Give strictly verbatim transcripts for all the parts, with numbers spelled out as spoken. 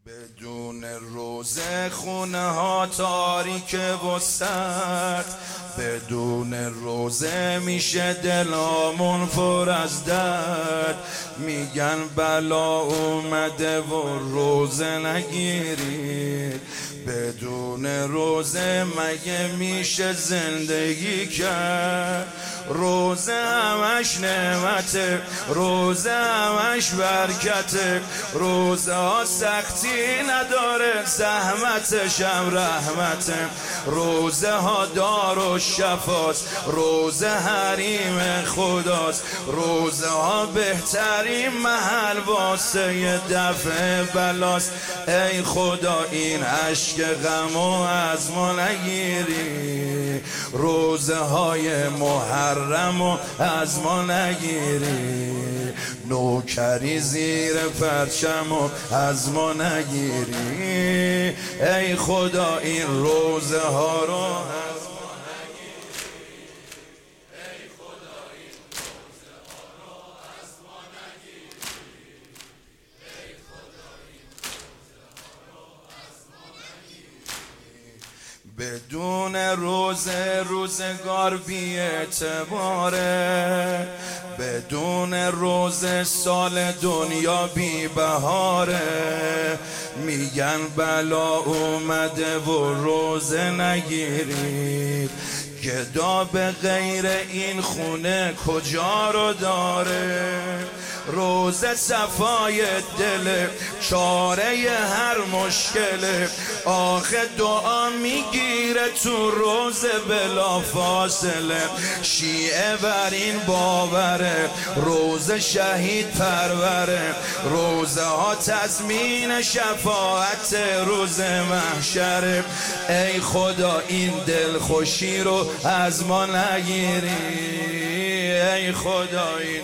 بدون روزه خونه ها تاریک و سرد، بدون روزه میشه دلامون پر از درد. میگن بلا اومده و روزه نگیرید، بدون روزه مگه میشه زندگی کرد؟ روزه همش نعمته، روزه همش برکته، روزه ها سختی نداره، زحمتش هم رحمته. روزه ها دار و شفاست، روزه حریم خداست، روزه ها بهترین محل واسه دفع بلاست. ای خدا این عشق غمو از ما نگیری، روزه های محرمو از ما نگیری، نوکری زیر پرچمو از ما نگیری. ای خدا این روزه ها رو از ما نگیری، ای خدا این روزه ها رو از ما نگیری، ای خدا این روزه ها رو از ما نگیری. بدون روزه روزگار بی اعتباره، بدون روزه سال دنیا بی بهاره. میگن بلا اومده و روزه نگیرید، گدا به غیر این خونه کجا رو داره؟ روزه صفای دل، چاره هر مشکله، آخه دعا میگیره تو روزه بلا فاصله. شیعه بر این باوره، روزه شهید پروره، روزه ها تضمین شفاعت روز محشره. ای خدا این دل خوشی رو از ما نگیری، ای خدا این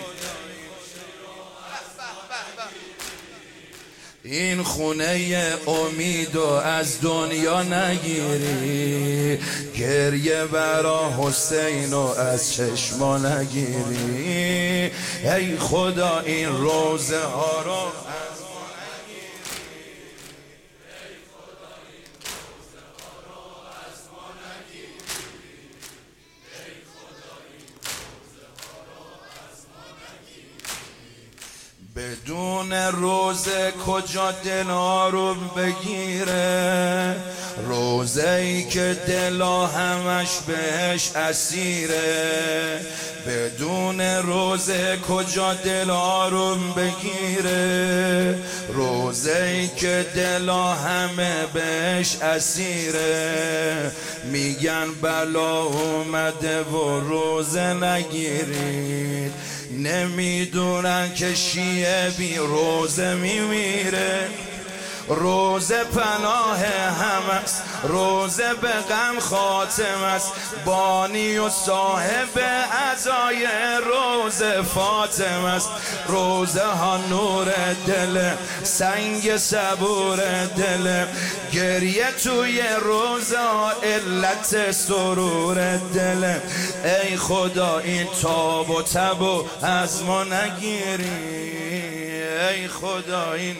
این خونه امید و از دنیا نگیری، گریه برا حسین و از چشما نگیری. ای خدا این روزه ها رو از ما نگیری، ای خدا این روزه ها رو از ما نگیری، ای خدا این روزه ها رو از ما نگیری. بدون روزه کجا دلا رو بگیره؟ روزه ای که دلا همش بهش اسیره. بدون روزه کجا دلا رو بگیره؟ روزه ای که دلا همه بهش اسیره. میگن بلا اومده و روزه نگیرید، نمیدونن که شیعه بی روزه میمیره. روزه پناه هم است، روزه به غم خاتم است، بانی و صاحب عزای روزه فاطم است. روزه ها نور دل، سنگ صبور دل، گریه توی روزه ها علت سرور دل. ای خدا این تاب و تب از ما نگیری، ای خدا این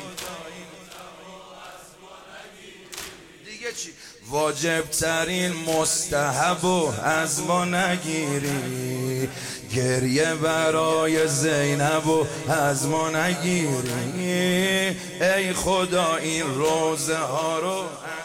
واجب ترین مستحب و از ما نگیری، گریه برای زینب و از ما نگیری. ای خدا این روزه ها رو